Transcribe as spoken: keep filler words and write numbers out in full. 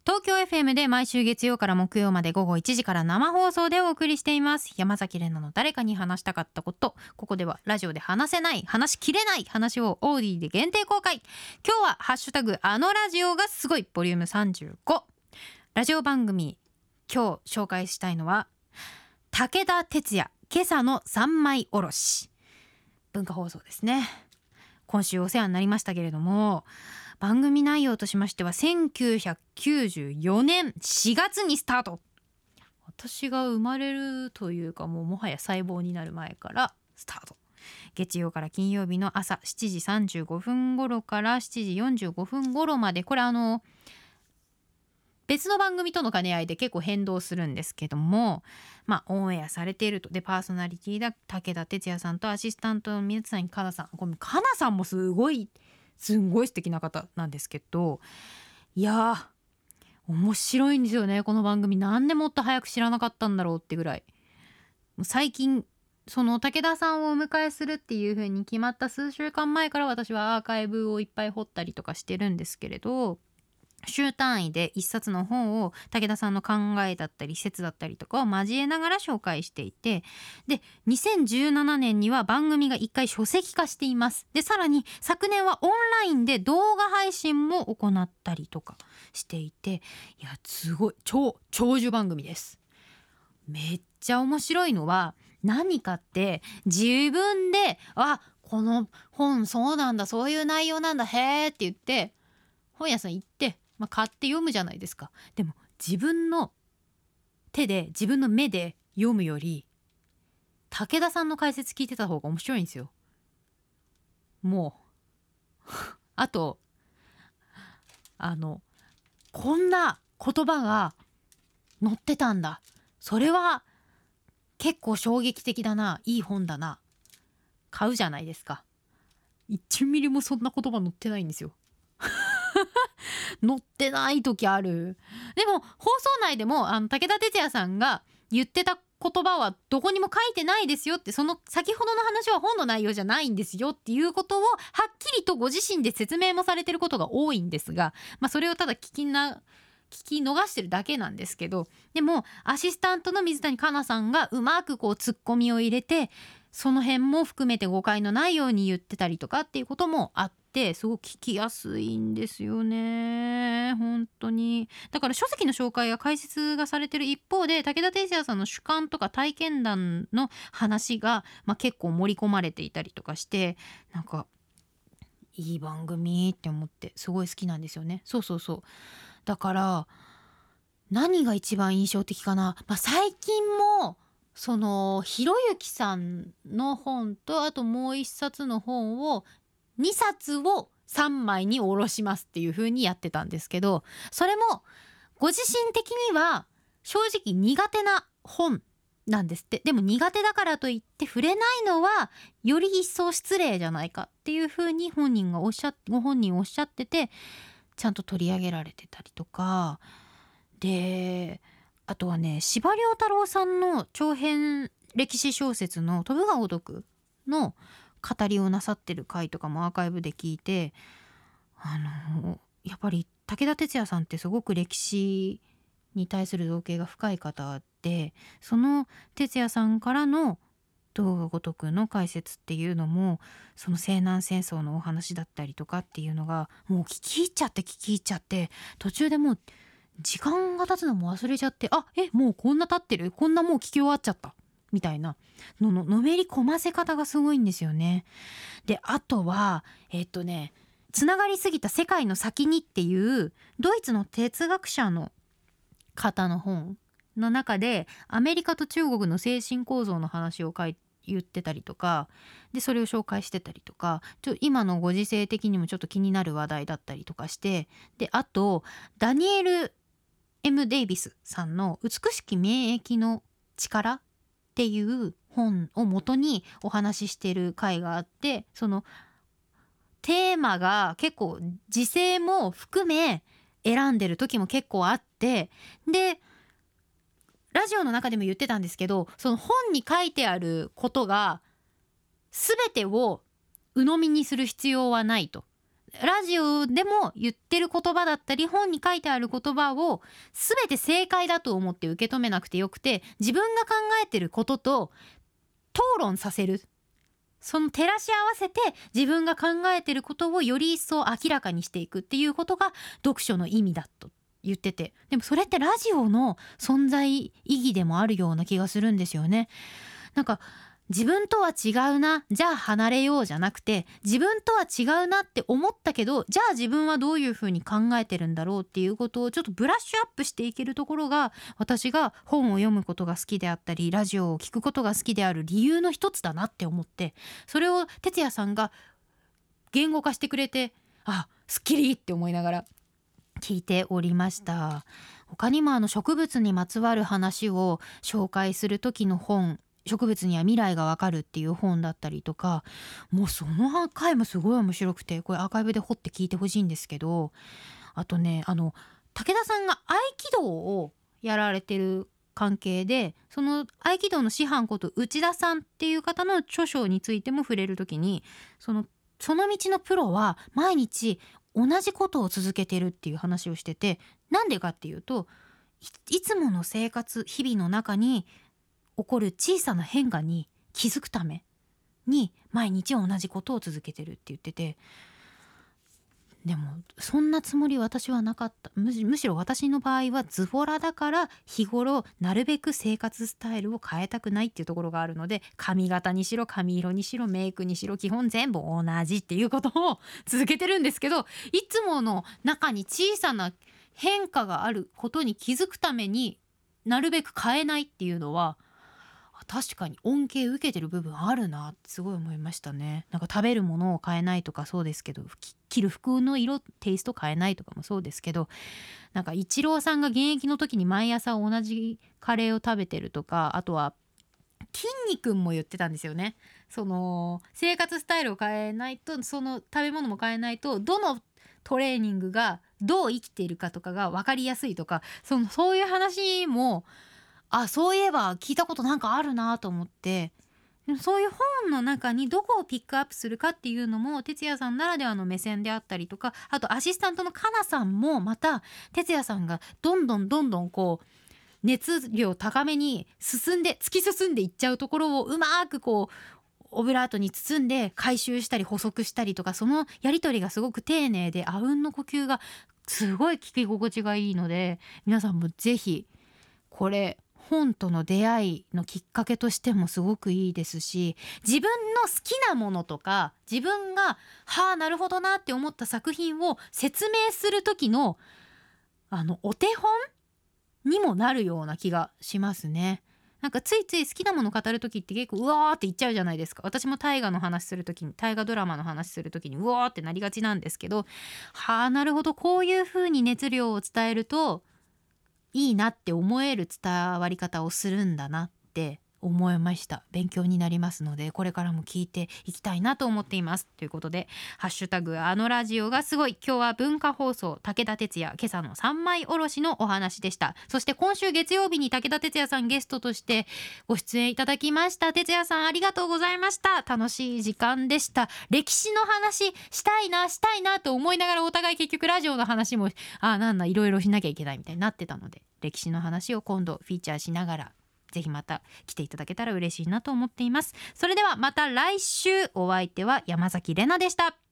東京 エフエム で毎週月曜から木曜まで午後いちじから生放送でお送りしています。山崎怜奈の誰かに話したかったこと。ここではラジオで話せない、話しきれない話をオーディで限定公開。今日はハッシュタグあのラジオがすごいボリュームさんじゅうご。ラジオ番組今日紹介したいのは武田鉄矢今朝の三枚おろし。文化放送ですね。今週お世話になりましたけれども、番組内容としましてはせんきゅうひゃくきゅうじゅうよねんしがつにスタート。私が生まれるというかもうもはや細胞になる前からスタート。月曜から金曜日の朝しちじさんじゅうごふん頃からしちじよんじゅうごふん頃まで、これあの別の番組との兼ね合いで結構変動するんですけども、まあオンエアされていると。でパーソナリティだ武田鉄矢さんとアシスタントの宮津かなさん。このかなさんもすごいすんごい素敵な方なんですけど、いやー面白いんですよねこの番組。なんでもっと早く知らなかったんだろうってぐらい。最近その武田さんをお迎えするっていう風に決まった数週間前から私はアーカイブをいっぱい掘ったりとかしてるんですけれど、週単位で一冊の本を武田さんの考えだったり説だったりとかを交えながら紹介していて、でにせんじゅうななねんには番組が一回書籍化しています。でさらに昨年はオンラインで動画配信も行ったりとかしていて、いやすごい超長寿番組です。めっちゃ面白いのは何かって、自分であこの本そうなんだそういう内容なんだへーって言って本屋さん行ってまあ、買って読むじゃないですか。でも自分の手で自分の目で読むより武田さんの解説聞いてた方が面白いんですよ。もうあとあのこんな言葉が載ってたんだ、それは結構衝撃的だな、いい本だな、買うじゃないですか。いちミリもそんな言葉載ってないんですよ載ってない時ある。でも放送内でもあの武田鉄矢さんが言ってた言葉はどこにも書いてないですよって、その先ほどの話は本の内容じゃないんですよっていうことをはっきりとご自身で説明もされてることが多いんですが、まあ、それをただ聞きな聞き逃してるだけなんですけど、でもアシスタントの水谷香奈さんがうまくこうツッコミを入れてその辺も含めて誤解のないように言ってたりとかっていうこともあって、すごく聞きやすいんですよね本当に。だから書籍の紹介や解説がされてる一方で武田鉄矢さんの主観とか体験談の話が、まあ、結構盛り込まれていたりとかして、なんかいい番組って思ってすごい好きなんですよね。そうそうそう。だから何が一番印象的かな、まあ、最近もそのひろゆきさんの本とあともう一冊の本をにさつをさんまいに下ろしますっていう風にやってたんですけど、それもご自身的には正直苦手な本なんですって。でも苦手だからといって触れないのはより一層失礼じゃないかっていう風に本人がおっしゃってご本人おっしゃってて、ちゃんと取り上げられてたりとかで、あとはね司馬遼太郎さんの長編歴史小説の飛ぶが如くの語りをなさってる回とかもアーカイブで聞いて、あのやっぱり武田鉄矢さんってすごく歴史に対する造詣が深い方で、その鉄矢さんからの動画如くの解説っていうのもその西南戦争のお話だったりとかっていうのがもう聞き入っちゃって聞き入っちゃって途中でもう時間が経つのも忘れちゃって、あえもうこんな経ってる、こんなもう聞き終わっちゃったみたいなのののめり込ませ方がすごいんですよね。であとはえっとねつながりすぎた世界の先にっていうドイツの哲学者の方の本の中でアメリカと中国の精神構造の話を書い言ってたりとかで、それを紹介してたりとか、ちょ今のご時世的にもちょっと気になる話題だったりとかして、であとダニエル M デイビスさんの美しき免疫の力っていう本を元にお話ししてる回があって、そのテーマが結構時勢も含め選んでる時も結構あって、でラジオの中でも言ってたんですけど、その本に書いてあることが全てを鵜呑みにする必要はないと。 ラジオでも言ってる言葉だったり本に書いてある言葉を全て正解だと思って受け止めなくてよくて、自分が考えてることと討論させる、その照らし合わせて自分が考えてることをより一層明らかにしていくっていうことが読書の意味だと言ってて、でもそれってラジオの存在意義でもあるような気がするんですよね。なんか自分とは違うな、じゃあ離れようじゃなくて、自分とは違うなって思ったけど、じゃあ自分はどういうふうに考えてるんだろうっていうことをちょっとブラッシュアップしていけるところが、私が本を読むことが好きであったりラジオを聞くことが好きである理由の一つだなって思って、それを哲也さんが言語化してくれて、あ、すっきりって思いながら聞いておりました。他にもあの植物にまつわる話を紹介する時の本、植物には未来がわかるっていう本だったりとか、もうその回もすごい面白くて、これアーカイブで掘って聞いてほしいんですけど、あとね、あの武田さんが合気道をやられてる関係で、その合気道の師範こと内田さんっていう方の著書についても触れるときに、そのその道のプロは毎日同じことを続けてるっていう話をしてて、なんでかっていうと、い, いつもの生活日々の中に起こる小さな変化に気づくために毎日同じことを続けてるって言ってて、でもそんなつもり私はなかった。 む, むしろ私の場合はズボラだから日頃なるべく生活スタイルを変えたくないっていうところがあるので、髪型にしろ髪色にしろメイクにしろ基本全部同じっていうことを続けてるんですけど、いつもの中に小さな変化があることに気づくためになるべく変えないっていうのは、確かに恩恵受けてる部分あるなってすごい思いましたね。なんか食べるものを変えないとかそうですけど、着る服の色テイスト変えないとかもそうですけど、なんかイチローさんが現役の時に毎朝同じカレーを食べてるとか、あとは筋肉も言ってたんですよね。その生活スタイルを変えないと、その食べ物も変えないと、どのトレーニングがどう生きているかとかが分かりやすいとか、そのそういう話も、あ、そういえば聞いたことなんかあるなと思って、でもそういう本の中にどこをピックアップするかっていうのも哲也さんならではの目線であったりとか、あとアシスタントのかなさんもまた哲也さんがどんどんどんどんこう熱量高めに進んで突き進んでいっちゃうところをうまくこうオブラートに包んで回収したり補足したりとか、そのやり取りがすごく丁寧で、あうんの呼吸がすごい聞き心地がいいので、皆さんもぜひこれ本との出会いのきっかけとしてもすごくいいですし、自分の好きなものとか自分がはあなるほどなって思った作品を説明する時のあのお手本にもなるような気がしますね。なんかついつい好きなもの語る時って結構うわーって言っちゃうじゃないですか。私も大河の話する時に、大河ドラマの話する時にうわーってなりがちなんですけど、はあなるほど、こういう風に熱量を伝えるといいなって思える伝わり方をするんだなって思いました。勉強になりますので、これからも聞いていきたいなと思っています。ということで、ハッシュタグあのラジオがすごい、今日は文化放送武田鉄矢今朝の三枚おろしのお話でした。そして今週月曜日に武田鉄矢さんゲストとしてご出演いただきました。鉄矢さんありがとうございました。楽しい時間でした。歴史の話したいなしたいなと思いながら、お互い結局ラジオの話もあなんだいろいろしなきゃいけないみたいになってたので、歴史の話を今度フィーチャーしながらぜひまた来ていただけたら嬉しいなと思っています。それではまた来週。お相手は山崎れなでした。